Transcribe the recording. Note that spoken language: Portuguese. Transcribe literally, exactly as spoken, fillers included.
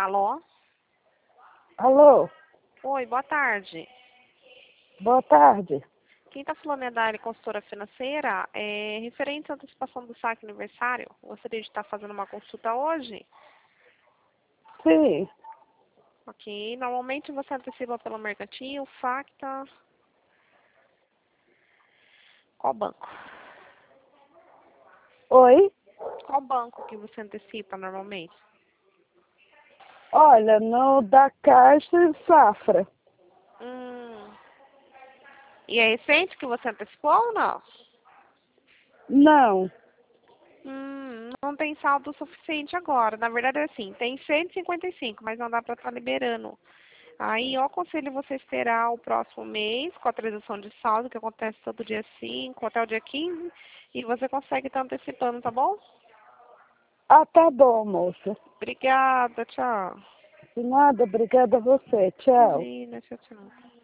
Alô? Alô, Oi, boa tarde. boa tarde. Quem está falando é da área consultora financeira. É, referente à antecipação do saque aniversário, gostaria de estar fazendo uma consulta hoje? Sim, Ok. Normalmente você antecipa pelo Mercantil, Facta. Qual banco? oi? Qual banco que você antecipa normalmente? Olha, no da Caixa e Safra. Hum. E é recente que você antecipou ou não? Não, Hum, não tem saldo suficiente agora. Na verdade, é assim, tem cento e cinquenta e cinco, mas não dá para estar liberando. Aí eu aconselho você esperar o próximo mês, com a atualização de saldo, que acontece todo dia cinco até o dia quinze, e você consegue estar antecipando, tá bom? ah, tá bom, moça. Obrigada, tchau. De nada, obrigada a você. Tchau. Imagina, tchau, tchau.